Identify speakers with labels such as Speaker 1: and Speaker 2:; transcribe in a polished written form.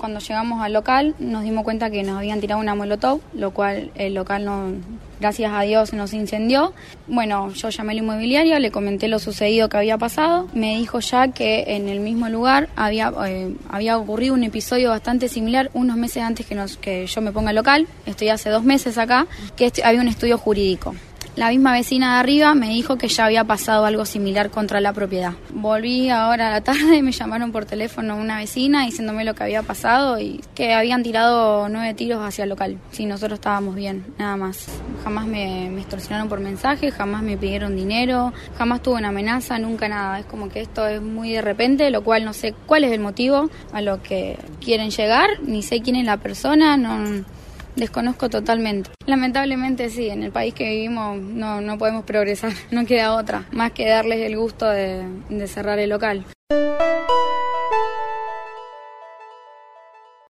Speaker 1: cuando llegamos al local nos dimos cuenta que nos habían tirado una molotov, lo cual el local no, gracias a Dios, no se incendió. Bueno, yo llamé a la inmobiliaria, le comenté lo sucedido que había pasado. Me dijo ya que en el mismo lugar había ocurrido un episodio bastante similar unos meses antes que yo me ponga al local. Estoy hace 2 meses acá, que había un estudio jurídico. La misma vecina de arriba me dijo que ya había pasado algo similar contra la propiedad. Volví ahora a la tarde, me llamaron por teléfono una vecina diciéndome lo que había pasado y que habían tirado 9 tiros hacia el local. Sí, nosotros estábamos bien, nada más. Jamás me extorsionaron por mensaje, jamás me pidieron dinero, jamás tuve una amenaza, nunca nada. Es como que esto es muy de repente, lo cual no sé cuál es el motivo a lo que quieren llegar, ni sé quién es la persona, desconozco totalmente. Lamentablemente sí, en el país que vivimos no podemos progresar, no queda otra, más que darles el gusto de cerrar el local.